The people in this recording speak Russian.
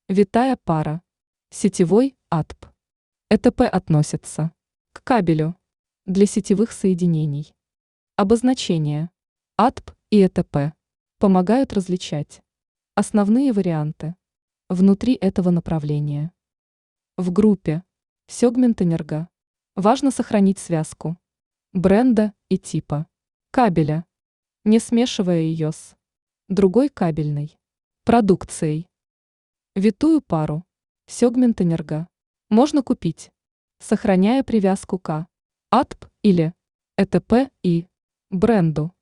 Витая пара. Сетевой АТП. ЭТП относится к кабелю для сетевых соединений. Обозначения. АТП и ЭТП помогают различать основные варианты внутри этого направления. В группе Сёгментэнерго важно сохранить связку бренда и типа кабеля, не смешивая ее с другой кабельной продукцией. Витую пару Сёгментэнерго можно купить, сохраняя привязку к АТП или ЭТП и бренду.